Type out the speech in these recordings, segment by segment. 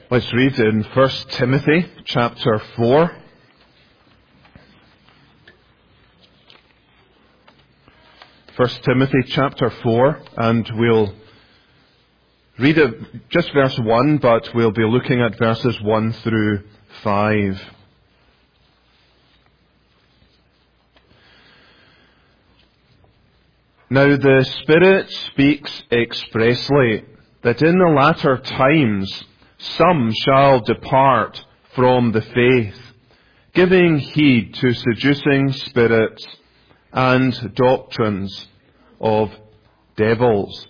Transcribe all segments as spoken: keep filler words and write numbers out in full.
Let's read in First Timothy chapter four. First Timothy chapter four, and we'll read it just verse one, but we'll be looking at verses one through five. Now the Spirit speaks expressly that in the latter times some shall depart from the faith, giving heed to seducing spirits and doctrines of devils.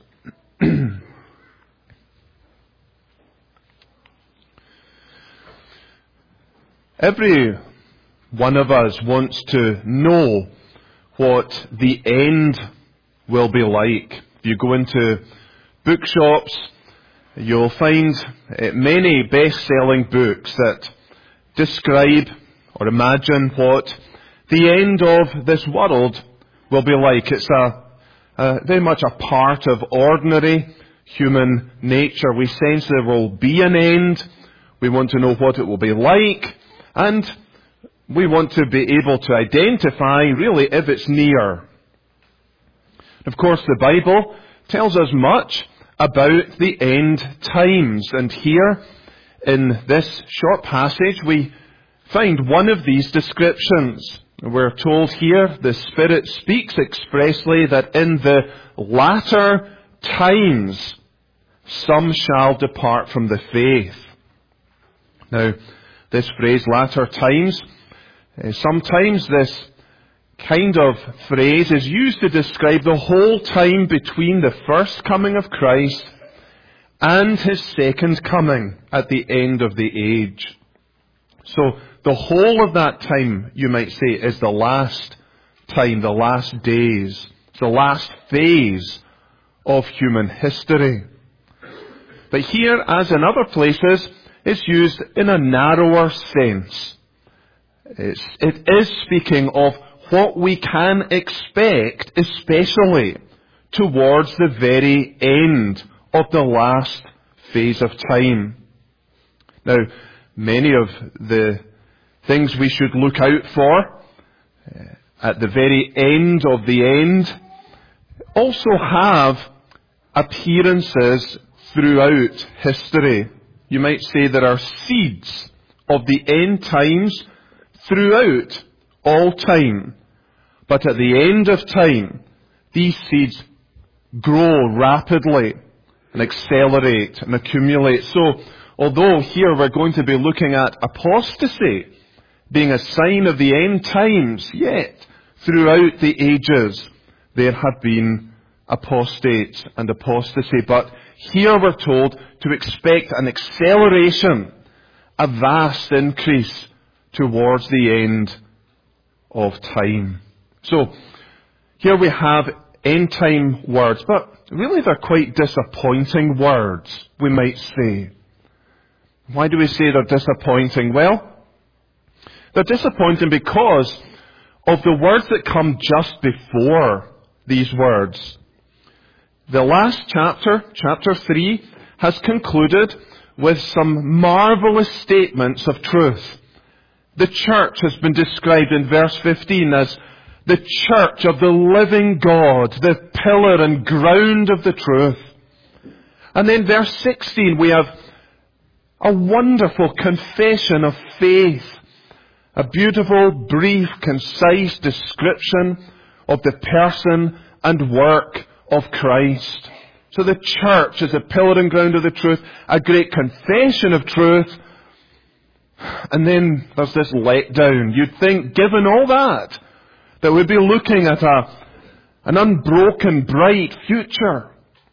Every one of us wants to know what the end will be like. If you go into bookshops, you'll find many best-selling books that describe or imagine what the end of this world will be like. It's a, a very much a part of ordinary human nature. We sense there will be an end. We want to know what it will be like, and we want to be able to identify really if it's near. Of course, the Bible tells us much about the end times. And here, in this short passage, we find one of these descriptions. We're told here, the Spirit speaks expressly that in the latter times, some shall depart from the faith. Now, this phrase, latter times, sometimes this kind of phrase is used to describe the whole time between the first coming of Christ and His second coming at the end of the age. So the whole of that time, you might say, is the last time, the last days, the last phase of human history. But here, as in other places, it's used in a narrower sense. It's, it is speaking of what we can expect, especially towards the very end of the last phase of time. Now, many of the things we should look out for at the very end of the end also have appearances throughout history. You might say there are seeds of the end times throughout all time. But at the end of time, these seeds grow rapidly and accelerate and accumulate. So, although here we're going to be looking at apostasy being a sign of the end times, yet throughout the ages there have been apostates and apostasy. But here we're told to expect an acceleration, a vast increase towards the end of time. So, here we have end time words, but really they're quite disappointing words, we might say. Why do we say they're disappointing? Well, they're disappointing because of the words that come just before these words. The last chapter, chapter three, has concluded with some marvelous statements of truth. The church has been described in verse fifteen as the church of the living God, the pillar and ground of the truth. And then verse sixteen, we have a wonderful confession of faith, a beautiful, brief, concise description of the person and work of Christ. So the church is a pillar and ground of the truth, a great confession of truth. And then there's this letdown. You'd think, given all that, that we'd be looking at a, an unbroken, bright future.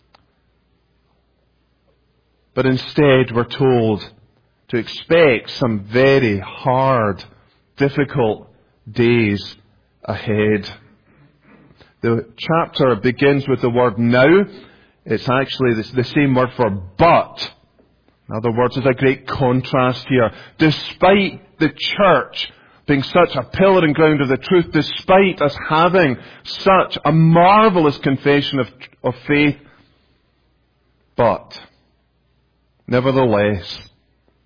But instead, we're told to expect some very hard, difficult days ahead. The chapter begins with the word now. It's actually the same word for but. In other words, there's a great contrast here. Despite the church being such a pillar and ground of the truth, despite us having such a marvelous confession of, of faith, but nevertheless,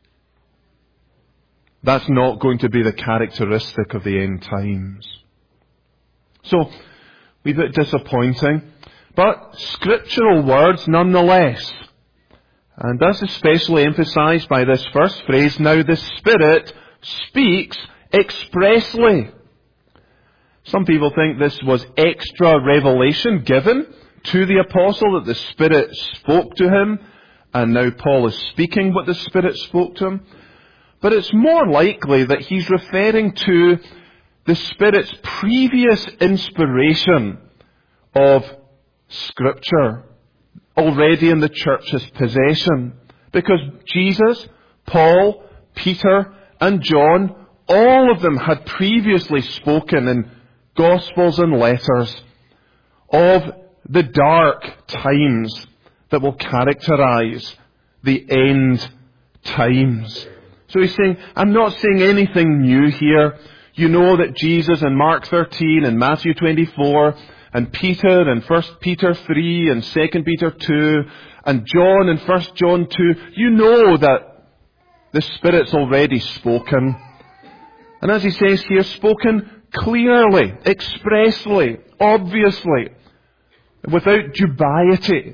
That's not going to be the characteristic of the end times. So, a bit disappointing, but scriptural words nonetheless. And that's especially emphasized by this first phrase, now the Spirit speaks expressly. Some people think this was extra revelation given to the apostle, that the Spirit spoke to him, and now Paul is speaking what the Spirit spoke to him. But it's more likely that he's referring to the Spirit's previous inspiration of Scripture already in the church's possession. Because Jesus, Paul, Peter, and John, all of them had previously spoken in Gospels and letters of the dark times that will characterize the end times. So he's saying, I'm not saying anything new here. You know that Jesus in Mark thirteen and Matthew twenty-four and Peter in First Peter three and Second Peter two and John in First John two, you know that the Spirit's already spoken. And as he says here, spoken clearly, expressly, obviously, without dubiety.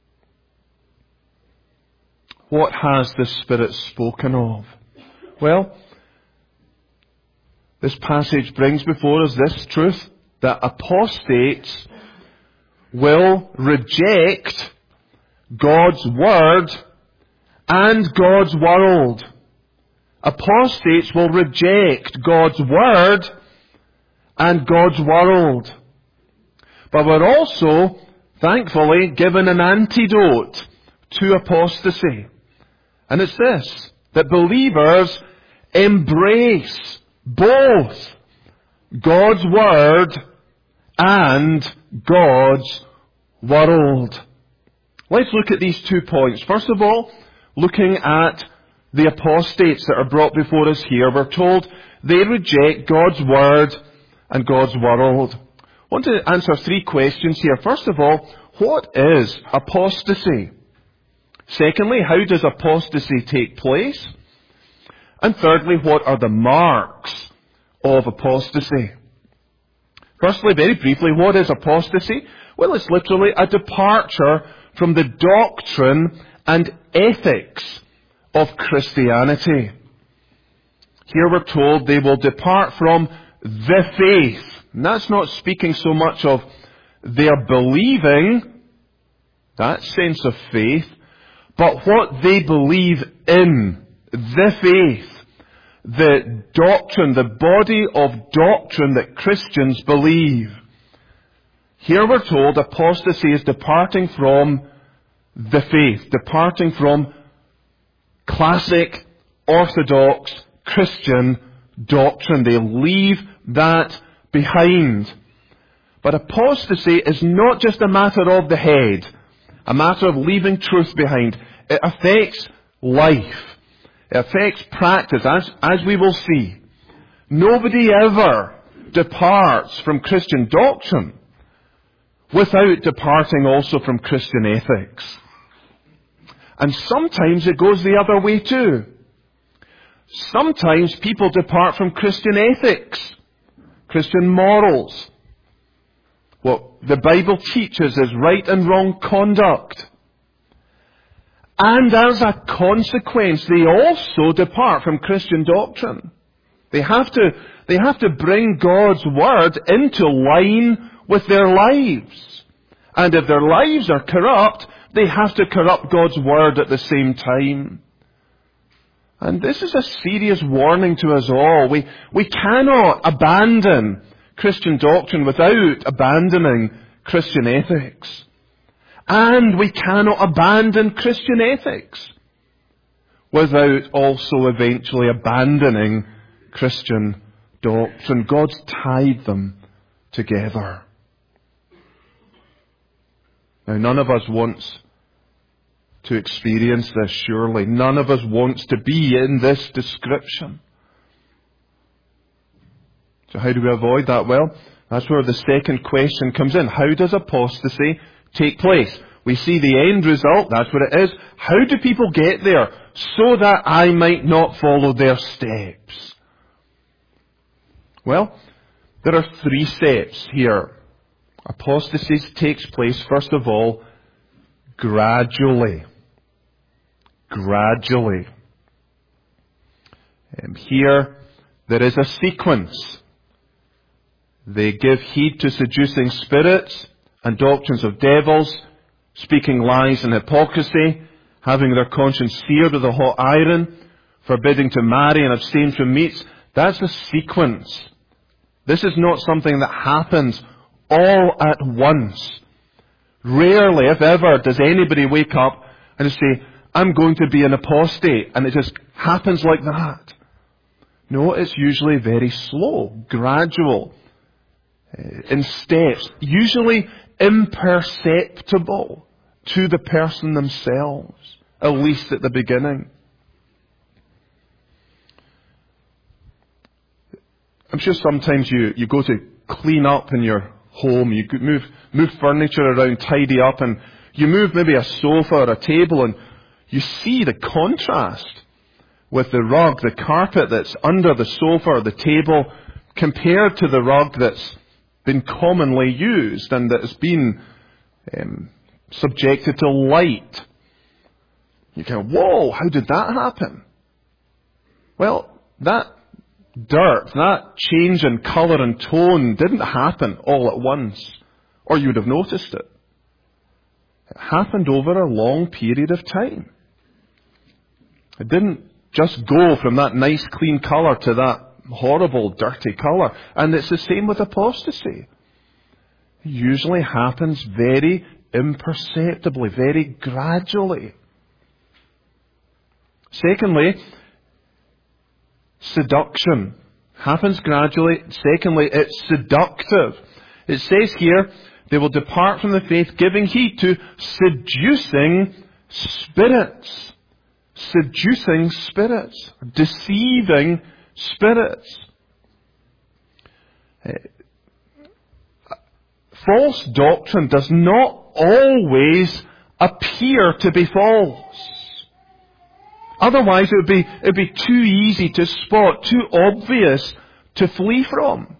What has the Spirit spoken of? Well, this passage brings before us this truth, that apostates will reject God's Word and God's world. Apostates will reject God's Word and God's world. But we're also, thankfully, given an antidote to apostasy. And it's this, that believers embrace both God's Word and God's world. Let's look at these two points. First of all, looking at the apostates that are brought before us here, we're told they reject God's Word and God's world. I want to answer three questions here. First of all, what is apostasy? Secondly, how does apostasy take place? And thirdly, what are the marks of apostasy? Firstly, very briefly, what is apostasy? Well, it's literally a departure from the doctrine and ethics of Christianity. Here we're told they will depart from the faith. And that's not speaking so much of their believing, that sense of faith, but what they believe in, the faith, the doctrine, the body of doctrine that Christians believe. Here we're told apostasy is departing from the faith, departing from classic, orthodox, Christian doctrine. They leave that behind. But apostasy is not just a matter of the head, a matter of leaving truth behind. It affects life. It affects practice, as, as we will see. Nobody ever departs from Christian doctrine without departing also from Christian ethics. And sometimes it goes the other way too. Sometimes people depart from Christian ethics, Christian morals. What the Bible teaches is right and wrong conduct. And as a consequence, they also depart from Christian doctrine. They have to, they have to bring God's Word into line with their lives. And if their lives are corrupt, they have to corrupt God's Word at the same time. And this is a serious warning to us all. We, we cannot abandon Christian doctrine without abandoning Christian ethics. And we cannot abandon Christian ethics without also eventually abandoning Christian doctrine. God's tied them together. Now, none of us wants to experience this, surely. None of us wants to be in this description. So how do we avoid that? Well, that's where the second question comes in. How does apostasy take place? We see the end result, that's what it is. How do people get there? So that I might not follow their steps. Well, there are three steps here. Apostasy takes place, first of all, gradually. Gradually. And here, there is a sequence. They give heed to seducing spirits and doctrines of devils, speaking lies and hypocrisy, having their conscience seared with a hot iron, forbidding to marry and abstain from meats. That's a sequence. This is not something that happens all at once. Rarely, if ever, does anybody wake up and say, I'm going to be an apostate, and it just happens like that. No, it's usually very slow, gradual, in steps, usually imperceptible to the person themselves, at least at the beginning. I'm sure sometimes you, you go to clean up in your home, you move, move furniture around, tidy up, and you move maybe a sofa or a table, and you see the contrast with the rug, the carpet that's under the sofa or the table, compared to the rug that's been commonly used and that has been um, subjected to light. You go, whoa, how did that happen? Well, that dirt, that change in colour and tone didn't happen all at once, or you would have noticed it. It happened over a long period of time. It didn't just go from that nice clean colour to that horrible dirty colour. And it's the same with apostasy. It usually happens very imperceptibly, very gradually. Secondly, seduction happens gradually. Secondly, it's seductive. It says here, they will depart from the faith, giving heed to seducing spirits. Seducing spirits. Deceiving spirits. False doctrine does not always appear to be false. Otherwise, it would be, it would be too easy to spot, too obvious to flee from.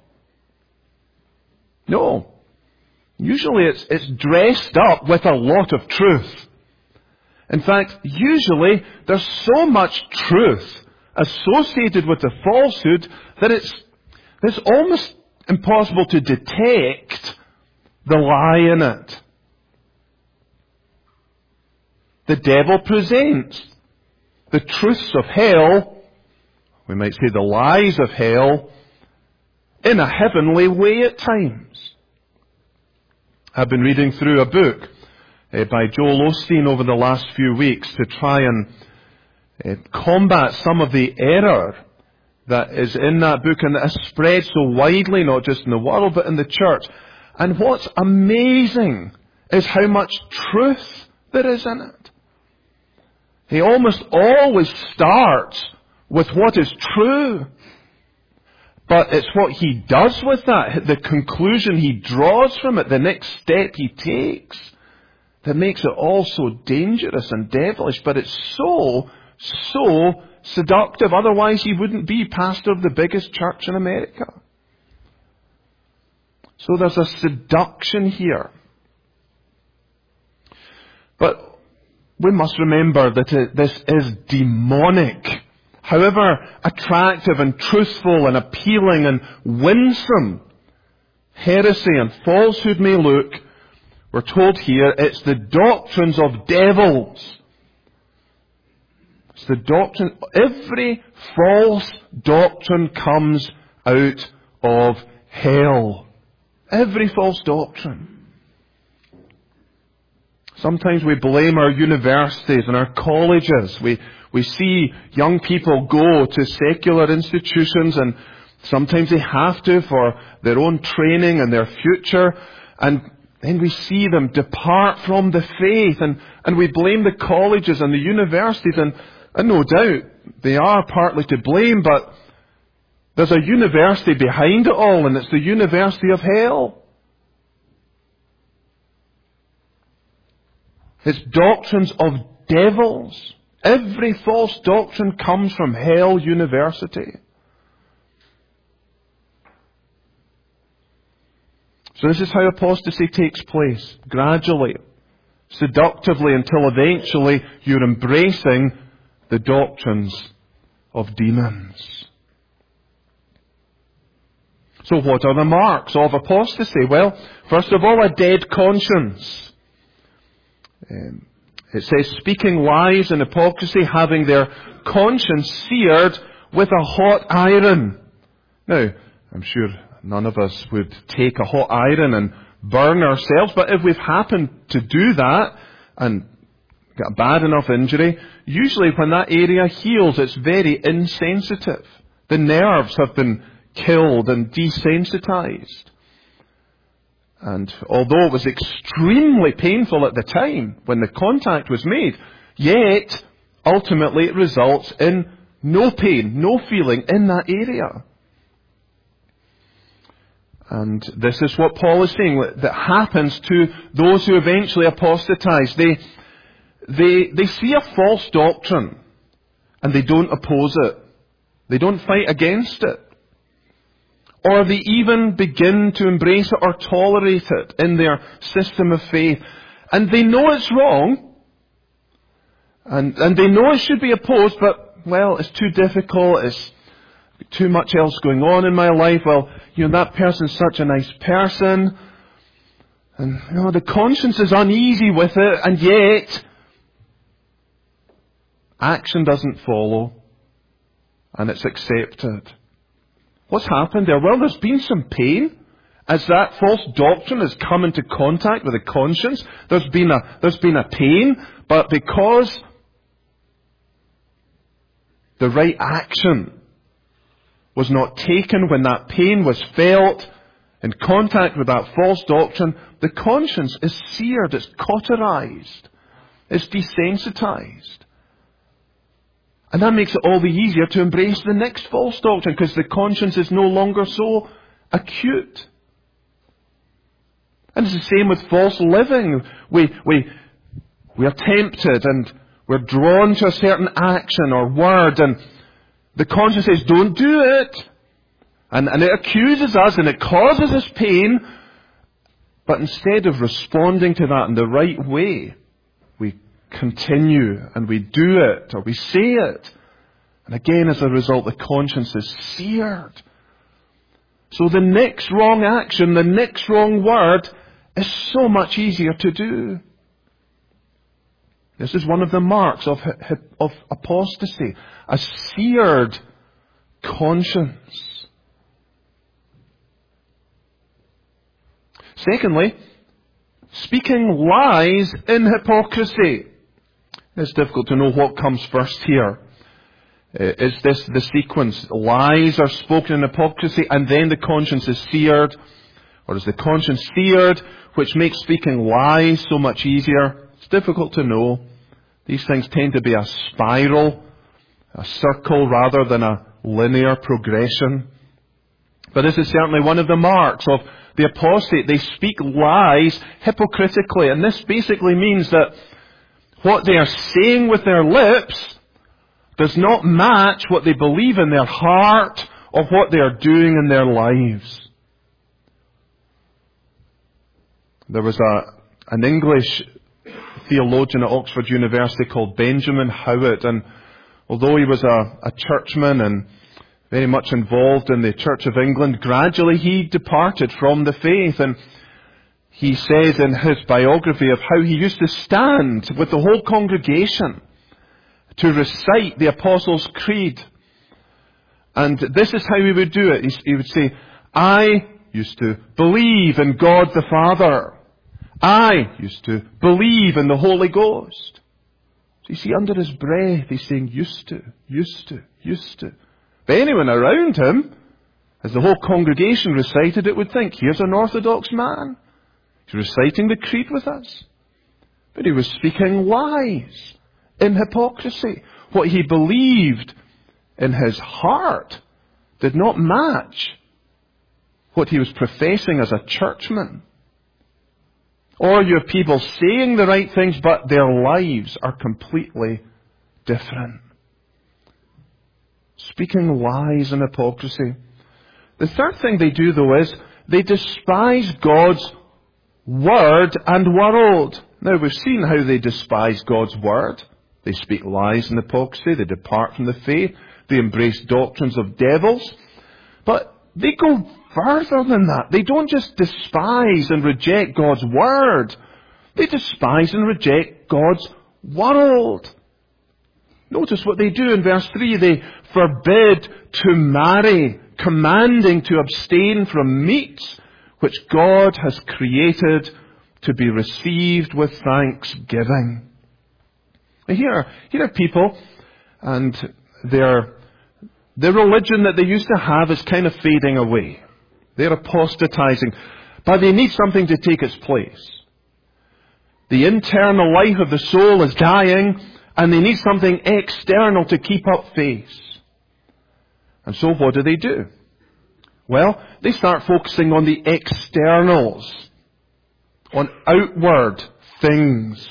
No. Usually it's, it's dressed up with a lot of truth. In fact, usually there's so much truth associated with the falsehood that it's, it's almost impossible to detect the lie in it. The devil presents the truths of hell, we might say the lies of hell, in a heavenly way at times. I've been reading through a book uh, by Joel Osteen over the last few weeks to try and uh, combat some of the error that is in that book and that has spread so widely, not just in the world, but in the church. And what's amazing is how much truth there is in it. He almost always starts with what is true. But it's what he does with that, the conclusion he draws from it, the next step he takes, that makes it all so dangerous and devilish. But it's so, so seductive. Otherwise he wouldn't be pastor of the biggest church in America. So there's a seduction here. But we must remember that it, this is demonic. However attractive and truthful and appealing and winsome heresy and falsehood may look, we're told here it's the doctrines of devils. It's the doctrine, every false doctrine comes out of hell. Every false doctrine. Sometimes we blame our universities and our colleges. We we see young people go to secular institutions, and sometimes they have to for their own training and their future. And then we see them depart from the faith, and, and we blame the colleges and the universities. And, and no doubt they are partly to blame, but there's a university behind it all, and it's the university of hell. It's doctrines of devils. Every false doctrine comes from hell university. So this is how apostasy takes place, gradually, seductively, until eventually you're embracing the doctrines of demons. So what are the marks of apostasy? Well, first of all, a dead conscience. Um, it says, speaking lies and hypocrisy, having their conscience seared with a hot iron. Now, I'm sure none of us would take a hot iron and burn ourselves, but if we've happened to do that and got a bad enough injury, usually when that area heals, it's very insensitive. The nerves have been killed and desensitized. And although it was extremely painful at the time when the contact was made, yet ultimately it results in no pain, no feeling in that area. And this is what Paul is saying that happens to those who eventually apostatize. They, they, they see a false doctrine and they don't oppose it. They don't fight against it. Or they even begin to embrace it or tolerate it in their system of faith. And they know it's wrong. And, and they know it should be opposed, but, well, it's too difficult. It's too much else going on in my life. Well, you know, that person's such a nice person. And, you know, the conscience is uneasy with it. And yet, action doesn't follow. And it's accepted. What's happened there? Well, there's been some pain as that false doctrine has come into contact with the conscience. There's been a, there's been a pain, but because the right action was not taken when that pain was felt in contact with that false doctrine, the conscience is seared, it's cauterized, it's desensitized. And that makes it all the easier to embrace the next false doctrine, because the conscience is no longer so acute. And it's the same with false living. We, we, we are tempted and we're drawn to a certain action or word, and the conscience says, don't do it. And, and it accuses us and it causes us pain. But instead of responding to that in the right way, we continue and we do it or we say it. And again, as a result, the conscience is seared. So the next wrong action, the next wrong word is so much easier to do. This is one of the marks of, of apostasy. A seared conscience. Secondly, speaking lies in hypocrisy. It's difficult to know what comes first here. Uh, is this the sequence? Lies are spoken in hypocrisy and then the conscience is seared? Or is the conscience seared, which makes speaking lies so much easier? It's difficult to know. These things tend to be a spiral, a circle rather than a linear progression. But this is certainly one of the marks of the apostate. They speak lies hypocritically. And this basically means that what they are saying with their lips does not match what they believe in their heart or what they are doing in their lives. There was a, an English theologian at Oxford University called Benjamin Howitt, and although he was a, a churchman and very much involved in the Church of England, gradually he departed from the faith. And he says in his biography of how he used to stand with the whole congregation to recite the Apostles' Creed. And this is how he would do it. He would say, I used to believe in God the Father. I used to believe in the Holy Ghost. So you see, under his breath, he's saying, used to, used to, used to. But anyone around him, as the whole congregation recited it, would think, here's an Orthodox man. He's reciting the Creed with us. But he was speaking lies in hypocrisy. What he believed in his heart did not match what he was professing as a churchman. Or you have people saying the right things, but their lives are completely different. Speaking lies and hypocrisy. The third thing they do, though, is they despise God's Word and world. Now, we've seen how they despise God's Word. They speak lies and hypocrisy. They depart from the faith. They embrace doctrines of devils. But they go further than that. They don't just despise and reject God's Word. They despise and reject God's world. Notice what they do in verse three. They forbid to marry, commanding to abstain from meats which God has created to be received with thanksgiving. Here, here are people, and their, their religion that they used to have is kind of fading away. They're apostatizing, but they need something to take its place. The internal life of the soul is dying, and they need something external to keep up face. And so what do they do? Well, they start focusing on the externals, on outward things.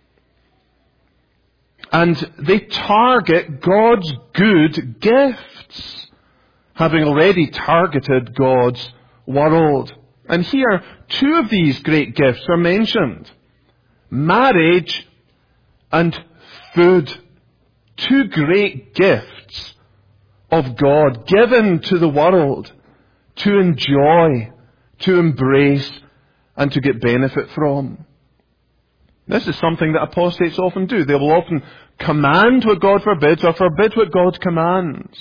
And they target God's good gifts, having already targeted God's world. And here, two of these great gifts are mentioned. Marriage and food. Two great gifts of God given to the world to enjoy, to embrace, and to get benefit from. This is something that apostates often do. They will often command what God forbids or forbid what God commands.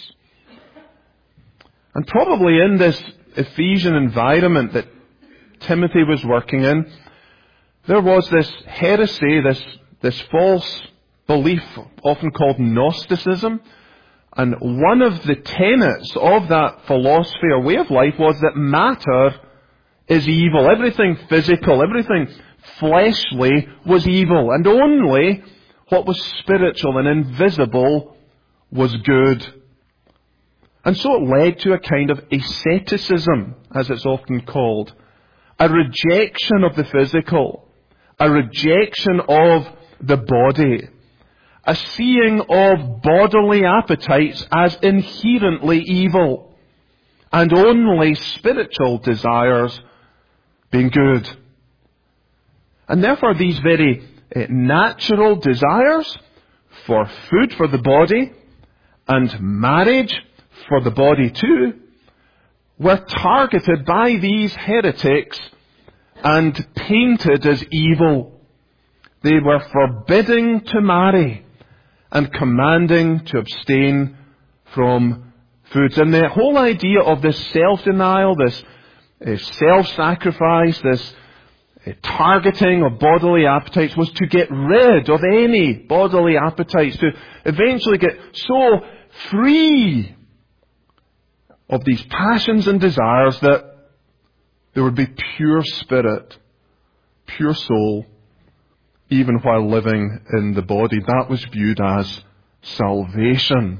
And probably in this Ephesian environment that Timothy was working in, there was this heresy, this, this false belief, often called Gnosticism. And one of the tenets of that philosophy or way of life was that matter is evil. Everything physical, everything fleshly was evil. And only what was spiritual and invisible was good. And so it led to a kind of asceticism, as it's often called. A rejection of the physical. A rejection of the body. A seeing of bodily appetites as inherently evil. And only spiritual desires being good. And therefore these very uh, natural desires for food for the body and marriage for the body too were targeted by these heretics and painted as evil. They were forbidding to marry and commanding to abstain from foods. And the whole idea of this self-denial, this uh, self-sacrifice, this uh, targeting of bodily appetites was to get rid of any bodily appetites, to eventually get so free of these passions and desires that there would be pure spirit, pure soul, even while living in the body. That was viewed as salvation.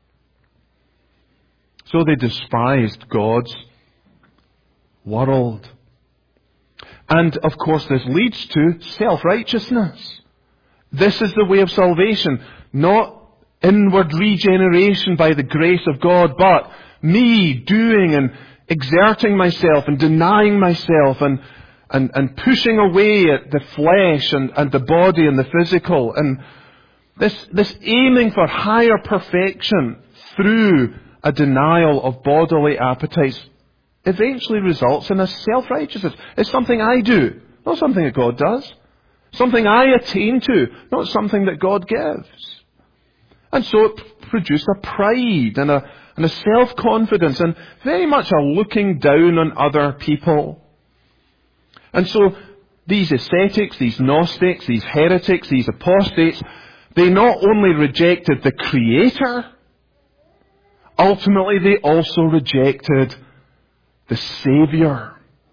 So they despised God's world. And of course this leads to self-righteousness. This is the way of salvation, not inward regeneration by the grace of God, but me doing and exerting myself and denying myself and and, and pushing away at the flesh and, and the body and the physical. And this this aiming for higher perfection through a denial of bodily appetites eventually results in a self-righteousness. It's something I do, not something that God does. Something I attain to, not something that God gives. And so it produced a pride and a, and a self-confidence and very much a looking down on other people. And so these ascetics, these Gnostics, these heretics, these apostates, they not only rejected the Creator, ultimately they also rejected the Saviour.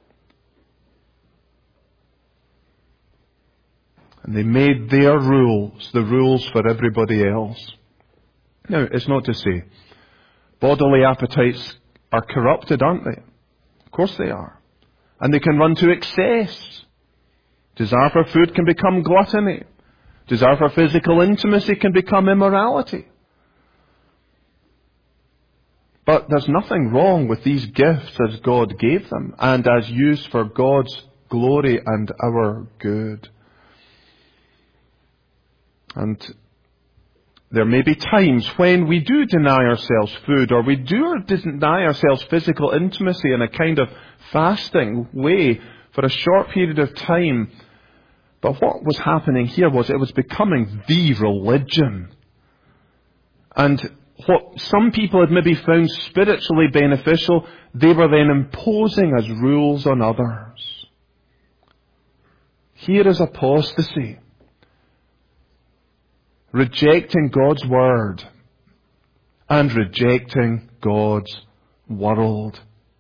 And they made their rules the rules for everybody else. Now, it's not to say bodily appetites are corrupted, aren't they? Of course they are. And they can run to excess. Desire for food can become gluttony. Desire for physical intimacy can become immorality. But there's nothing wrong with these gifts as God gave them and as used for God's glory and our good. And there may be times when we do deny ourselves food, or we do deny ourselves physical intimacy in a kind of fasting way for a short period of time. But what was happening here was it was becoming the religion. And what some people had maybe found spiritually beneficial, they were then imposing as rules on others. Here is apostasy. Rejecting God's word and rejecting God's world.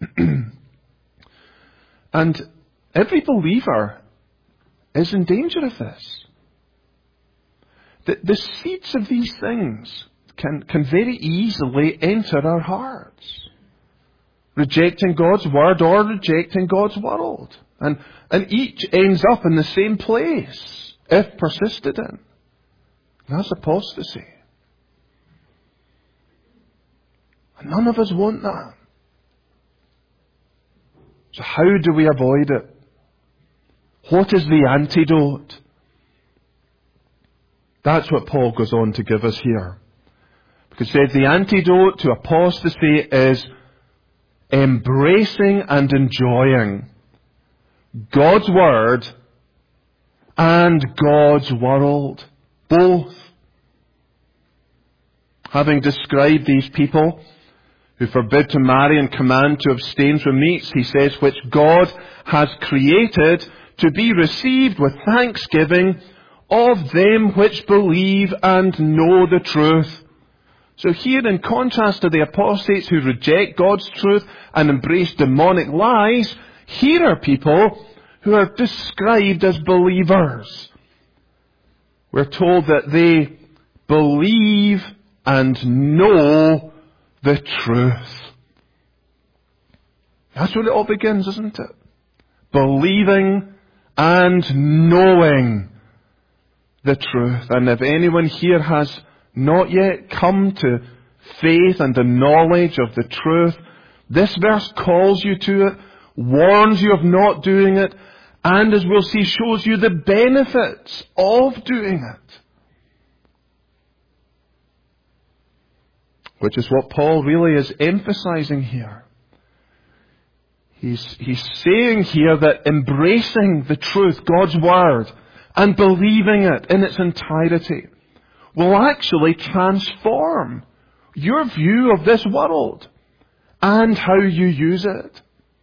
And every believer is in danger of this. The, the seeds of these things can, can very easily enter our hearts. Rejecting God's word or rejecting God's world. And, and each ends up in the same place if persisted in. That's apostasy. And none of us want that. So how do we avoid it? What is the antidote? That's what Paul goes on to give us here. Because he says the antidote to apostasy is embracing and enjoying God's word and God's world. Both. Having described these people who forbid to marry and command to abstain from meats, he says, which God has created to be received with thanksgiving of them which believe and know the truth. So here, in contrast to the apostates who reject God's truth and embrace demonic lies, here are people who are described as believers. We're told that they believe and know the truth. That's where it all begins, isn't it? Believing and knowing the truth. And if anyone here has not yet come to faith and the knowledge of the truth, this verse calls you to it, warns you of not doing it, and as we'll see, shows you the benefits of doing it. Which is what Paul really is emphasizing here. He's, he's saying here that embracing the truth, God's word, and believing it in its entirety will actually transform your view of this world and how you use it.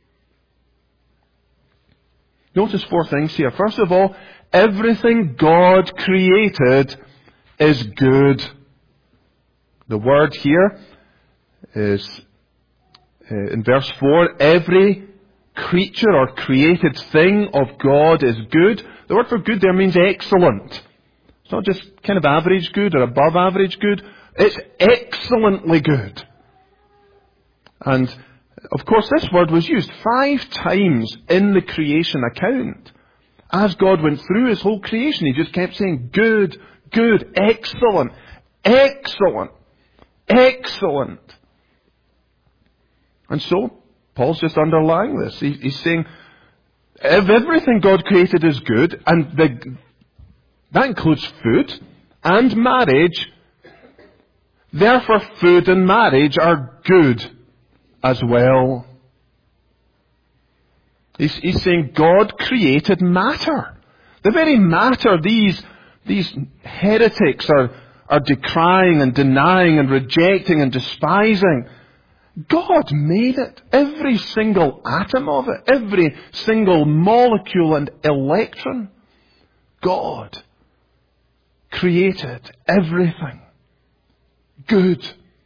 Notice four things here. First of all, everything God created is good. The word here is, uh, in verse four, every creature or created thing of God is good. The word for good there means excellent. It's not just kind of average good or above average good. It's excellently good. And of course, this word was used five times in the creation account. As God went through His whole creation, He just kept saying, good, good, excellent, excellent, excellent. And so, Paul's just underlying this. He, he's saying, if everything God created is good, and the, that includes food and marriage, therefore food and marriage are good as well. He's, he's saying God created matter. The very matter these, these heretics are, are decrying and denying and rejecting and despising, God made it. Every single atom of it, every single molecule and electron. God created everything good.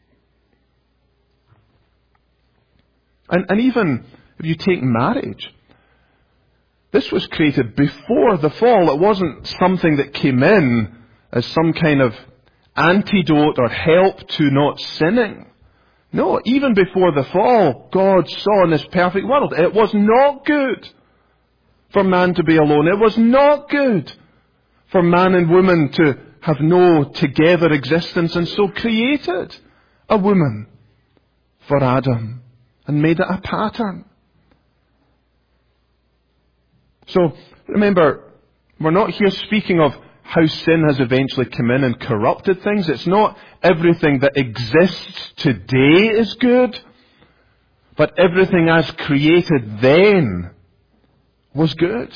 And, and even if you take marriage, this was created before the fall. It wasn't something that came in as some kind of antidote or help to not sinning. No, even before the fall, God saw in this perfect world, it was not good for man to be alone. It was not good for man and woman to have no together existence, and so created a woman for Adam and made it a pattern. So remember, we're not here speaking of how sin has eventually come in and corrupted things. It's not everything that exists today is good, but everything as created then was good.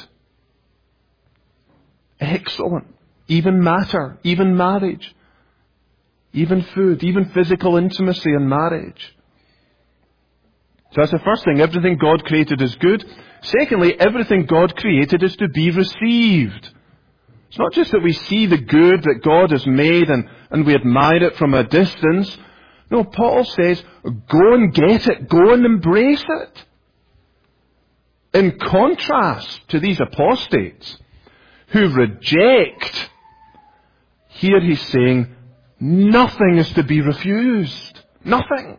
Excellent. Even matter, even marriage, even food, even physical intimacy in marriage. So that's the first thing. Everything God created is good. Secondly, everything God created is to be received. It's not just that we see the good that God has made and, and we admire it from a distance. No, Paul says, go and get it. Go and embrace it. In contrast to these apostates who reject, here he's saying, nothing is to be refused. Nothing.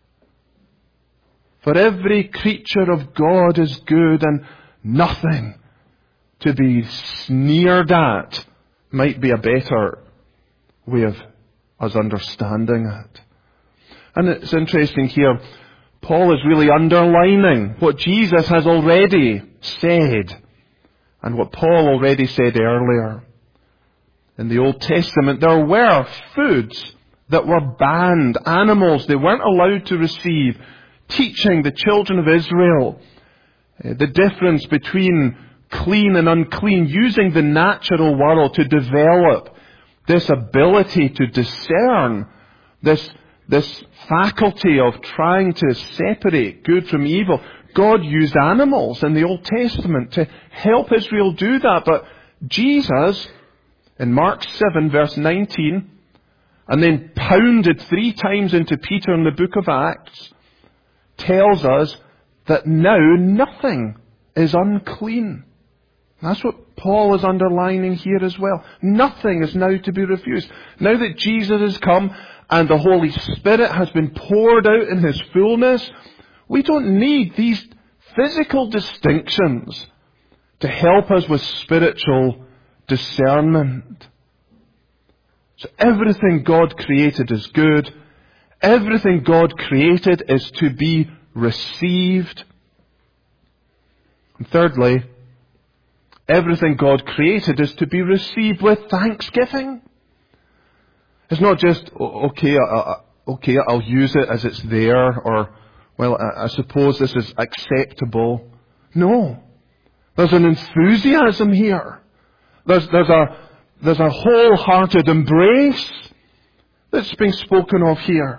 For every creature of God is good, and nothing to be sneered at might be a better way of us understanding it. And it's interesting here, Paul is really underlining what Jesus has already said and what Paul already said earlier. In the Old Testament, there were foods that were banned, animals they weren't allowed to receive, teaching the children of Israel the difference between clean and unclean, using the natural world to develop this ability to discern, this, this faculty of trying to separate good from evil. God used animals in the Old Testament to help Israel do that, but Jesus, in Mark seven verse nineteen, and then pounded three times into Peter in the book of Acts, tells us that now nothing is unclean. That's what Paul is underlining here as well. Nothing is now to be refused. Now that Jesus has come and the Holy Spirit has been poured out in His fullness, we don't need these physical distinctions to help us with spiritual discernment. So everything God created is good. Everything God created is to be received. And thirdly, everything God created is to be received with thanksgiving. It's not just, okay, uh, okay, I'll use it as it's there, or, well, I, I suppose this is acceptable. No. There's an enthusiasm here. There's, there's a, there's a wholehearted embrace that's being spoken of here.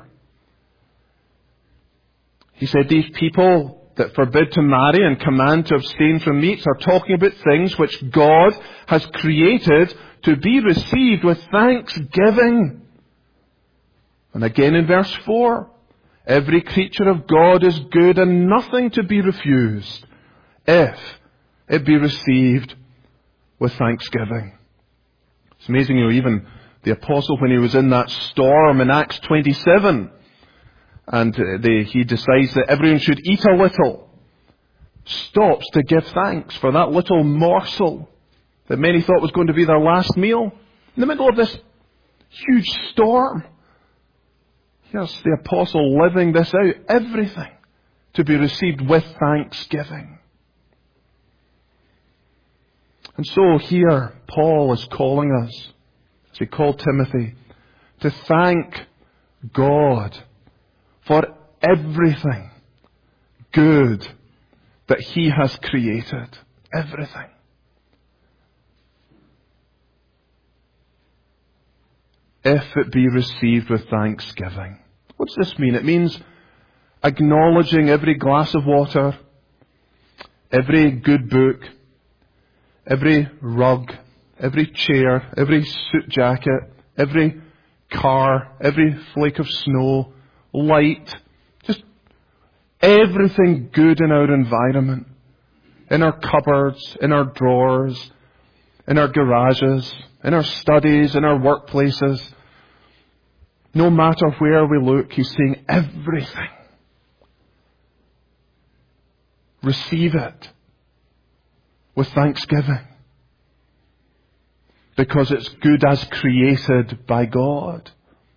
He said these people that forbid to marry and command to abstain from meats are talking about things which God has created to be received with thanksgiving. And again in verse four, every creature of God is good and nothing to be refused if it be received with thanksgiving. It's amazing, you know, even the apostle, when he was in that storm in Acts twenty-seven, and they, he decides that everyone should eat a little, stops to give thanks for that little morsel that many thought was going to be their last meal. In the middle of this huge storm, here's the apostle living this out. Everything to be received with thanksgiving. And so here, Paul is calling us, as he called Timothy, to thank God for everything good that He has created. Everything. If it be received with thanksgiving. What does this mean? It means acknowledging every glass of water, every good book, every rug, every chair, every suit jacket, every car, every flake of snow, light, just everything good in our environment, in our cupboards, in our drawers, in our garages, in our studies, in our workplaces. No matter where we look, He's saying everything. Receive it. with thanksgiving. Because it's good as created by God.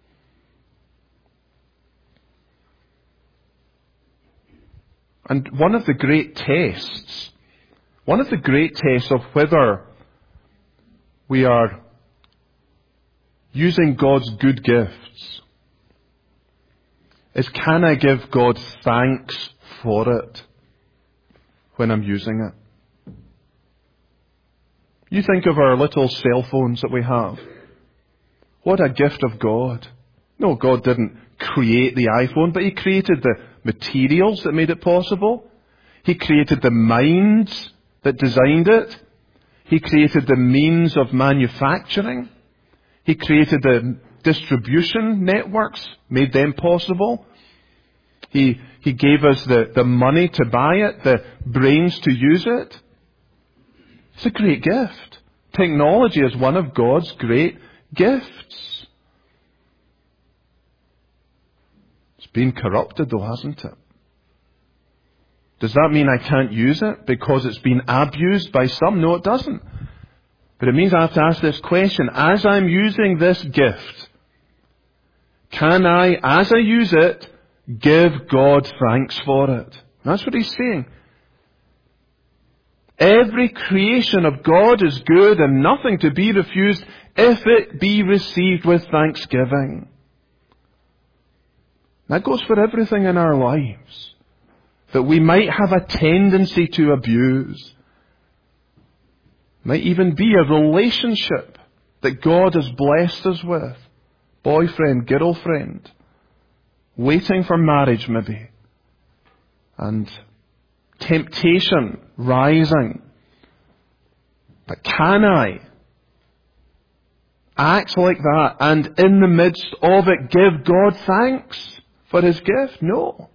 And one of the great tests, one of the great tests of whether we are using God's good gifts is, can I give God thanks for it when I'm using it? You think of our little cell phones that we have. What a gift of God. No, God didn't create the iPhone, but He created the materials that made it possible. He created the minds that designed it. He created the means of manufacturing. He created the distribution networks, made them possible. He, he gave us the, the money to buy it, the brains to use it. It's a great gift. Technology is one of God's great gifts. It's been corrupted though, hasn't it? Does that mean I can't use it because it's been abused by some? No, it doesn't. But it means I have to ask this question. As I'm using this gift, can I, as I use it, give God thanks for it? That's what He's saying. Every creation of God is good and nothing to be refused if it be received with thanksgiving. That goes for everything in our lives that we might have a tendency to abuse. Might even be a relationship that God has blessed us with. Boyfriend, girlfriend. Waiting for marriage maybe. And temptation rising. But can I act like that and in the midst of it give God thanks for His gift? No.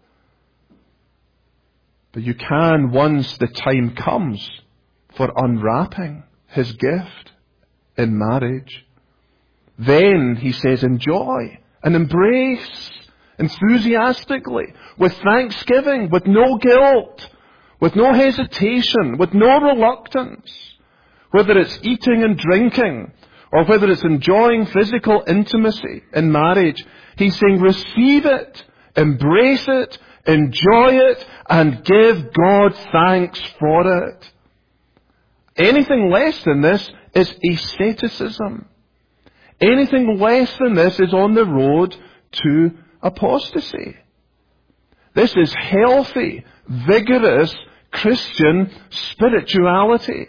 But you can once the time comes for unwrapping His gift in marriage. Then, He says, enjoy and embrace enthusiastically, with thanksgiving, with no guilt, with no hesitation, with no reluctance. Whether it's eating and drinking, or whether it's enjoying physical intimacy in marriage, He's saying receive it, embrace it, enjoy it, and give God thanks for it. Anything less than this is asceticism. Anything less than this is on the road to apostasy. This is healthy, vigorous Christian spirituality.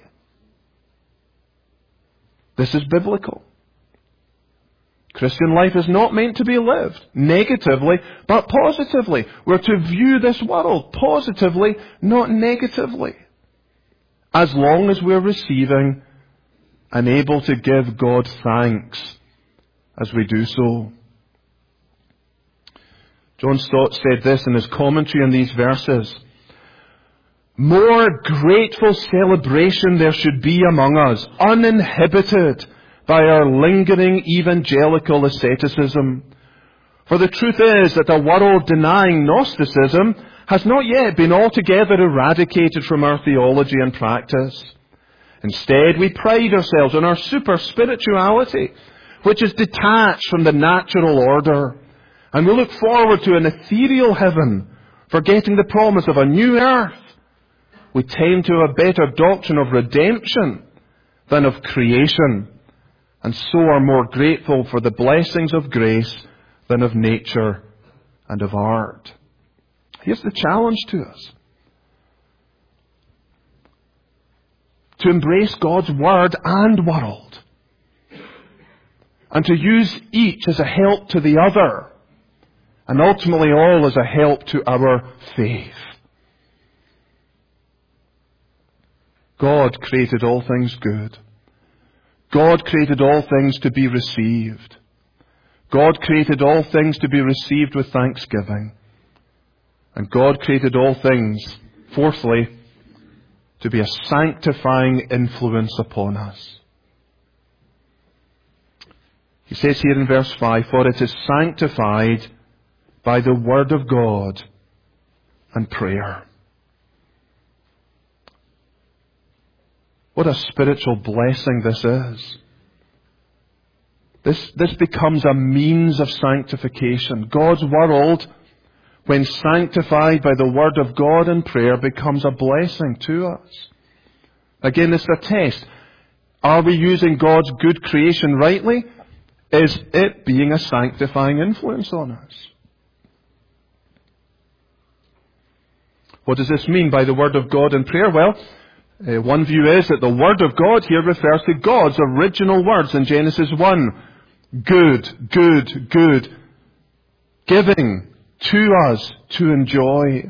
This is biblical. Christian life is not meant to be lived negatively, but positively. We're to view this world positively, not negatively. As long as we're receiving and able to give God thanks as we do so. John Stott said this in his commentary on these verses. More grateful celebration there should be among us, uninhibited by our lingering evangelical asceticism. For the truth is that a world denying Gnosticism has not yet been altogether eradicated from our theology and practice. Instead, we pride ourselves on our super spirituality, which is detached from the natural order. And we look forward to an ethereal heaven, forgetting the promise of a new earth. We tend to a better doctrine of redemption than of creation, and so are more grateful for the blessings of grace than of nature and of art. Here's the challenge to us. To embrace God's Word and world, and to use each as a help to the other, and ultimately all as a help to our faith. God created all things good. God created all things to be received. God created all things to be received with thanksgiving. And God created all things, fourthly, to be a sanctifying influence upon us. He says here in verse five, for it is sanctified by the Word of God and prayer. What a spiritual blessing this is. This, this becomes a means of sanctification. God's world, when sanctified by the Word of God and prayer, becomes a blessing to us. Again, it's a test. Are we using God's good creation rightly? Is it being a sanctifying influence on us? What does this mean by the Word of God and prayer? Well, uh, one view is that the Word of God here refers to God's original words in Genesis one. Good, good, good. Giving to us to enjoy.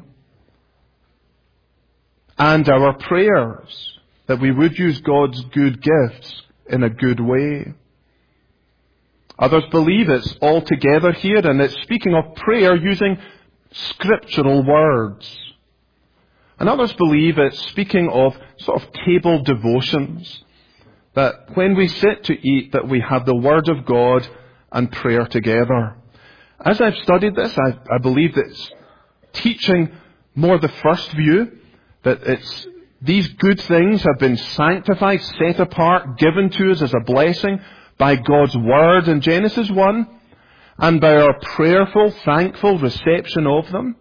And our prayers, that we would use God's good gifts in a good way. Others believe it's all together here, and it's speaking of prayer using scriptural words. And others believe it's speaking of sort of table devotions, that when we sit to eat, that we have the Word of God and prayer together. As I've studied this, I, I believe that it's teaching more the first view, that it's these good things have been sanctified, set apart, given to us as a blessing by God's Word in Genesis one, and by our prayerful, thankful reception of them.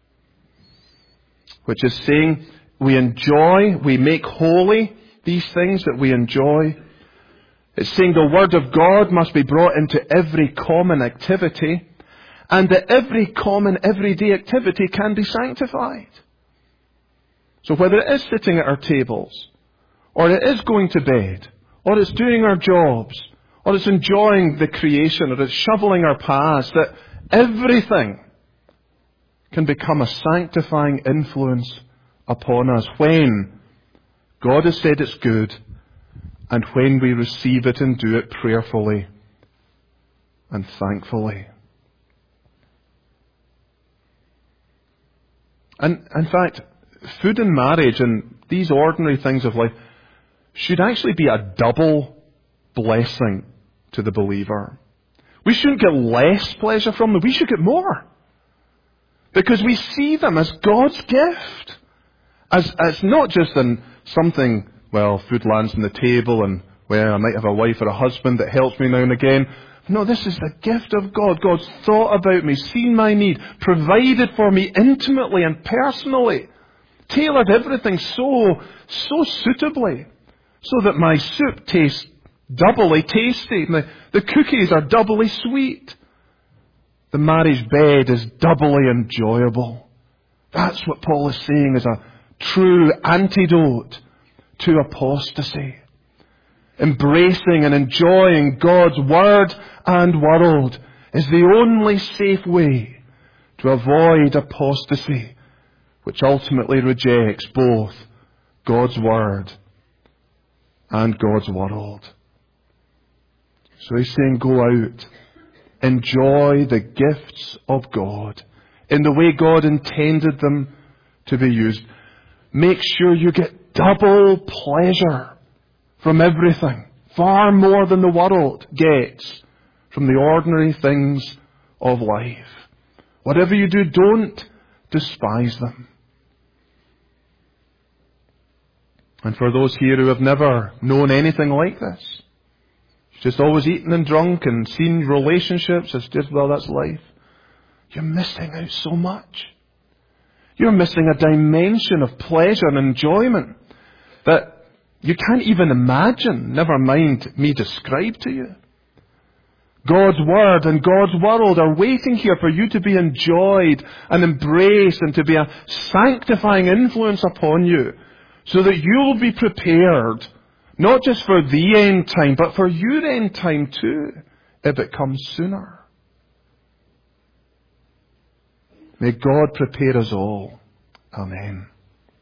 Which is saying we enjoy, we make holy these things that we enjoy. It's saying the Word of God must be brought into every common activity, and that every common, everyday activity can be sanctified. So whether it is sitting at our tables, or it is going to bed, or it's doing our jobs, or it's enjoying the creation, or it's shoveling our paths, that everything can become a sanctifying influence upon us when God has said it's good, and when we receive it and do it prayerfully and thankfully. And in fact, food and marriage and these ordinary things of life should actually be a double blessing to the believer. We shouldn't get less pleasure from them, we should get more. Because we see them as God's gift. As, as not just in something, well, food lands on the table and, well, I might have a wife or a husband that helps me now and again. No, this is the gift of God. God's thought about me, seen my need, provided for me intimately and personally. Tailored everything so, so suitably. So that my soup tastes doubly tasty. The, the cookies are doubly sweet. The marriage bed is doubly enjoyable. That's what Paul is saying is a true antidote to apostasy. Embracing and enjoying God's Word and world is the only safe way to avoid apostasy, which ultimately rejects both God's Word and God's world. So he's saying, go out. Enjoy the gifts of God in the way God intended them to be used. Make sure you get double pleasure from everything, far more than the world gets from the ordinary things of life. Whatever you do, don't despise them. And for those here who have never known anything like this, just always eaten and drunk and seen relationships as just, well, that's life. You're missing out so much. You're missing a dimension of pleasure and enjoyment that you can't even imagine, never mind me describe to you. God's Word and God's world are waiting here for you to be enjoyed and embraced and to be a sanctifying influence upon you so that you will be prepared not just for the end time, but for your end time too, if it comes sooner. May God prepare us all. Amen.